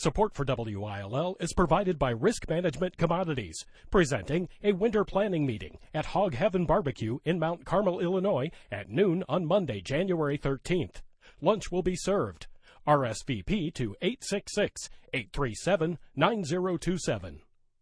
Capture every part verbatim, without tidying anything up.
Support for W I L L is provided by Risk Management Commodities, presenting a winter planning meeting at Hog Heaven Barbecue in Mount Carmel, Illinois at noon on Monday, January thirteenth. Lunch will be served. R S V P to eight six six, eight three seven, nine zero two seven.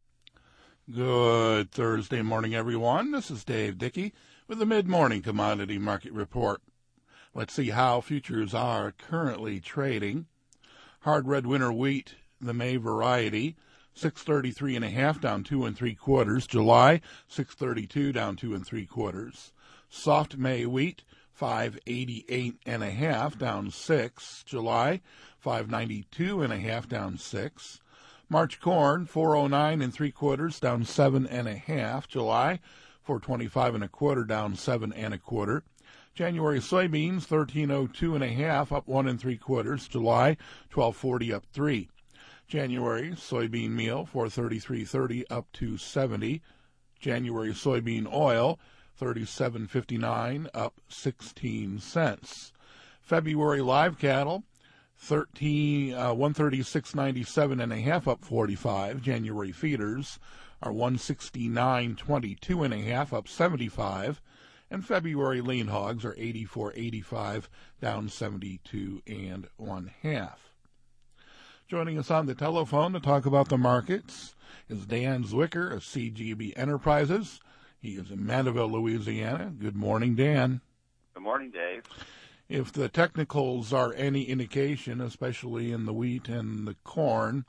Good Thursday morning, everyone. This is Dave Dickey with the Mid-Morning Commodity Market Report. Let's see how futures are currently trading. Hard red winter wheat, the May variety, six thirty-three and a half, down two and three quarters. July, six thirty-two, down two and three quarters. Soft May wheat, five eighty-eight and a half, down six. July, five ninety-two and a half, down six. March corn, four oh nine and three quarters, down seven and a half. July, four twenty-five and a quarter, down seven and a quarter. January soybeans, thirteen oh two and a half, up one and three quarters. July, twelve forty, up three. January soybean meal, four thirty-three thirty, up two seventy. January soybean oil, thirty-seven fifty-nine, up sixteen cents. February live cattle, thirteen uh, one thirty-six ninety-seven and a half, up forty-five. January feeders are one sixty-nine twenty-two and a half, up seventy-five. And February lean hogs are eighty-four eighty-five, down seventy-two and one half. Joining us on the telephone to talk about the markets is Dan Zwicker of C G B Enterprises. He is in Mandeville, Louisiana. Good morning, Dan. Good morning, Dave. If the technicals are any indication, especially in the wheat and the corn,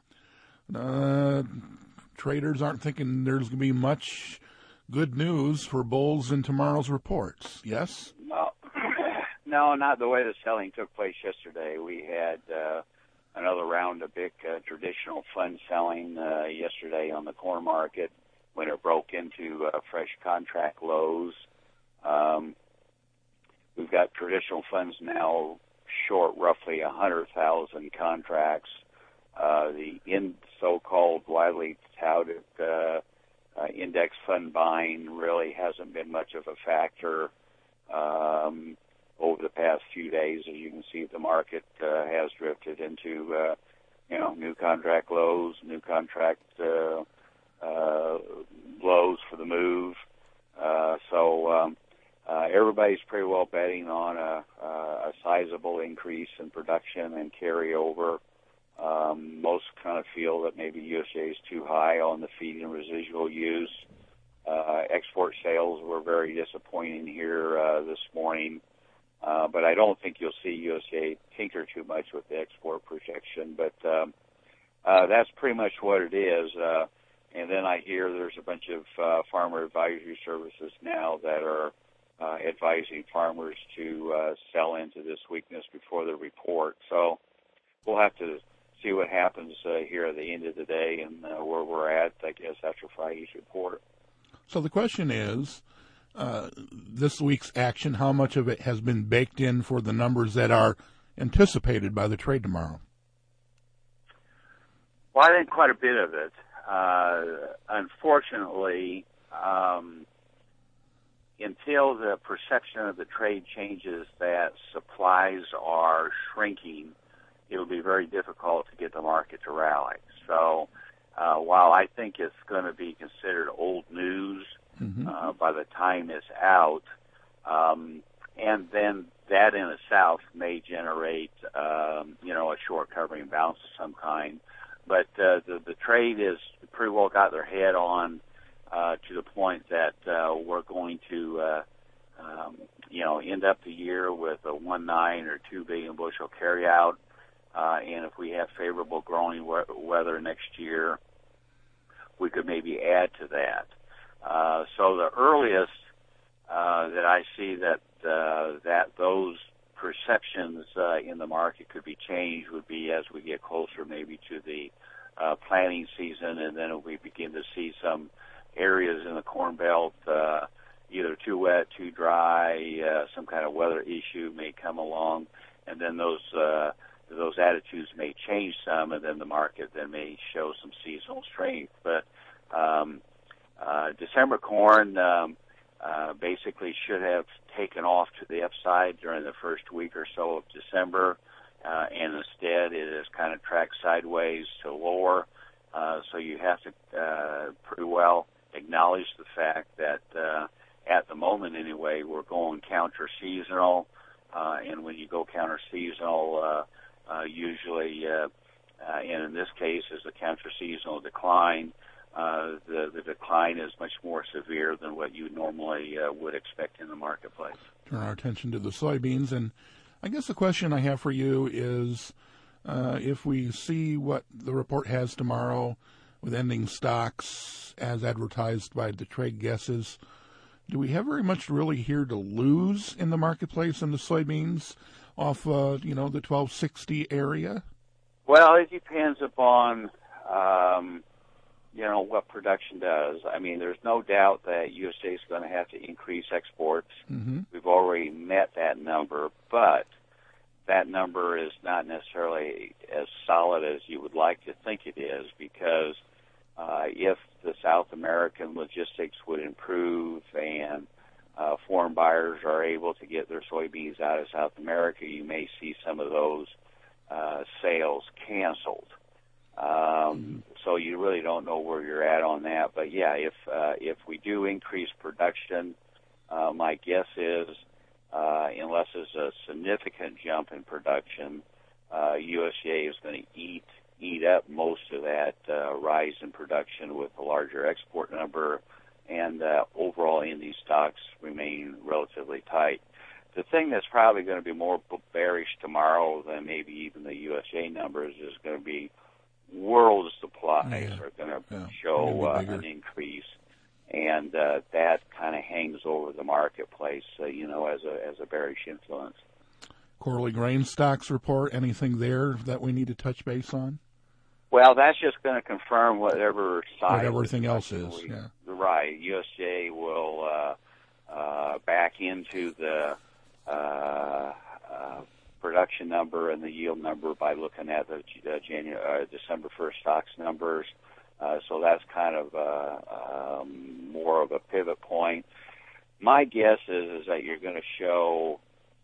uh, traders aren't thinking there's going to be much good news for bulls in tomorrow's reports, yes? No, no, not the way the selling took place yesterday. We had uh, another round of big uh, traditional fund selling uh, yesterday on the corn market when it broke into uh, fresh contract lows. Um, we've got traditional funds now short roughly one hundred thousand contracts. Uh, the in so-called widely touted uh, Uh, index fund buying really hasn't been much of a factor um, over the past few days. As you can see, the market uh, has drifted into, uh, you know, new contract lows, new contract uh, uh, lows for the move. Uh, so um, uh, everybody's pretty well betting on a, a sizable increase in production and carryover. Um, most kind of feel that maybe U S A is too high on the feed and residual use. Uh, export sales were very disappointing here uh, this morning, uh, but I don't think you'll see U S A tinker too much with the export projection. But um, uh, that's pretty much what it is. Uh, and then I hear there's a bunch of uh, farmer advisory services now that are uh, advising farmers to uh, sell into this weakness before the report. So we'll have to see what happens uh, here at the end of the day and uh, where we're at, I guess, after Friday's report. So the question is, uh, this week's action, how much of it has been baked in for the numbers that are anticipated by the trade tomorrow? Well, I think quite a bit of it. Uh, unfortunately, um, until the perception of the trade changes that supplies are shrinking, it will be very difficult to get the market to rally. So uh, while I think it's going to be considered old news mm-hmm. uh, by the time it's out, um, and then that in itself may generate, um, you know, a short covering bounce of some kind. But uh, the, the trade is pretty well got their head on uh, to the point that uh, we're going to, uh, um, you know, end up the year with a one nine or two billion bushel carryout. Uh, and if we have favorable growing we- weather next year, we could maybe add to that. Uh, so the earliest uh, that I see that uh, that those perceptions uh, in the market could be changed would be as we get closer maybe to the uh, planting season, and then we begin to see some areas in the Corn Belt uh, either too wet, too dry, uh, some kind of weather issue may come along, and then those uh, those attitudes may change some, and then the market then may show some seasonal strength. But um, uh, December corn um, uh, basically should have taken off to the upside during the first week or so of December. uh, and instead it has kind of tracked sideways to lower. Uh, so you have to uh, pretty well acknowledge the fact that uh, at the moment anyway, we're going counter-seasonal, uh, and when you go counter-seasonal, uh, uh, usually, uh, uh, and in this case is a counter-seasonal decline, uh, the, the decline is much more severe than what you normally uh, would expect in the marketplace. Turn our attention to the soybeans, and I guess the question I have for you is, uh, if we see what the report has tomorrow with ending stocks as advertised by the trade guesses, do we have very much really here to lose in the marketplace in the soybeans off, uh, you know, the twelve sixty area? Well, it depends upon, um, you know, what production does. I mean, there's no doubt that U S A is going to have to increase exports. Mm-hmm. We've already met that number, but that number is not necessarily as solid as you would like to think it is, because uh, if the South American logistics would improve and uh, foreign buyers are able to get their soybeans out of South America, you may see some of those uh, sales canceled. Um, mm-hmm. So you really don't know where you're at on that. But yeah, if uh, if we do increase production, uh, my guess is, uh, unless there's a significant jump in production, uh, U S D A is going to eat eat up most of that uh, rise in production with a larger export number, and uh, overall Indy stocks remain relatively tight. The thing that's probably going to be more bearish tomorrow than maybe even the U S A numbers is going to be world supplies yeah. are going to yeah. show uh, an increase, and uh, that kind of hangs over the marketplace, uh, you know, as a as a bearish influence. Quarterly grain stocks report, anything there that we need to touch base on? Well, that's just going to confirm whatever side. What everything else is, we, yeah. Right. U S D A will uh, uh, back into the uh, uh, production number and the yield number by looking at the uh, January, uh, December first stocks numbers. Uh, so that's kind of uh, um, more of a pivot point. My guess is, is that you're going to show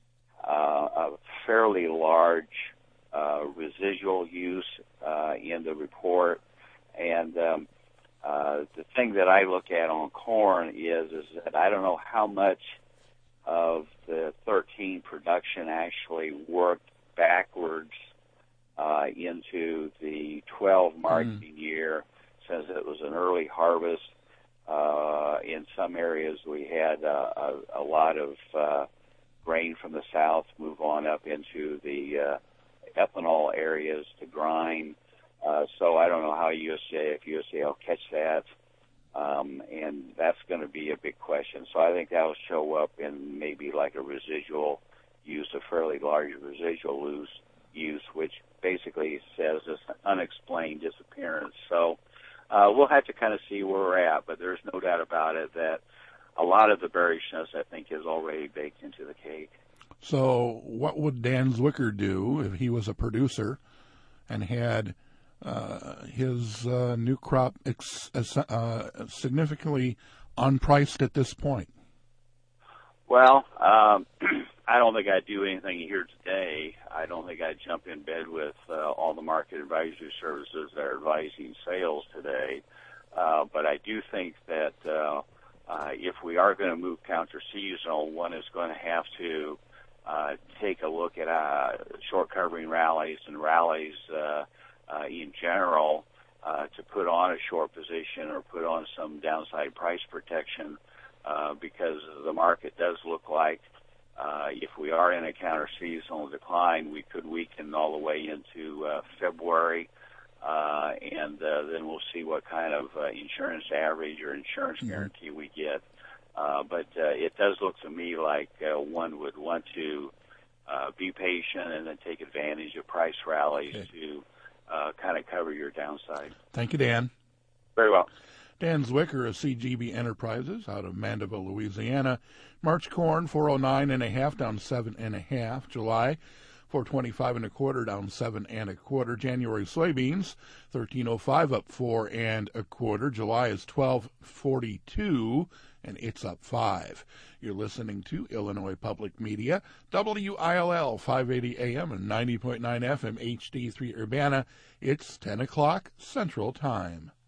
uh, a fairly large uh, residual use uh, in the report. And um, uh, the thing that I look at on corn is, is that I don't know how much of the thirteen production actually worked backwards uh, into the twelve marketing mm. year, since it was an early harvest. Uh, in some areas, we had uh, a, a lot of uh, grain from the south move on up into the uh, ethanol areas to grind. Uh, so I don't know how U S D A, if U S D A will catch that. Um, and that's going to be a big question. So I think that will show up in maybe like a residual use, a fairly large residual use, use which basically says this unexplained disappearance. So uh, we'll have to kind of see where we're at, but there's no doubt about it that a lot of the bearishness, I think, is already baked into the cake. So what would Dan Zwicker do if he was a producer and had Uh, his uh, new crop ex- uh, significantly unpriced at this point? Well, um, I don't think I'd do anything here today. I don't think I'd jump in bed with uh, all the market advisory services that are advising sales today. Uh, but I do think that uh, uh, if we are going to move counter-seasonal, one is going to have to uh, take a look at uh, short covering rallies and rallies uh, Uh, in general, uh, to put on a short position or put on some downside price protection, uh, because the market does look like uh, if we are in a counter-seasonal decline, we could weaken all the way into uh, February, uh, and uh, then we'll see what kind of uh, insurance average or insurance mm-hmm. guarantee we get. Uh, but uh, it does look to me like uh, one would want to uh, be patient and then take advantage of price rallies okay. to Uh, kind of cover your downside. Thank you, Dan. Very well. Dan Zwicker of C G B Enterprises out of Mandeville, Louisiana. March corn, four oh nine and a half, down seven and a half. July, four twenty-five and a quarter, down seven and a quarter. January soybeans, thirteen oh five, up four and a quarter. July is twelve forty-two and it's up five. You're listening to Illinois Public Media, W I L L five eighty A M and ninety point nine F M H D three Urbana. It's ten o'clock Central Time.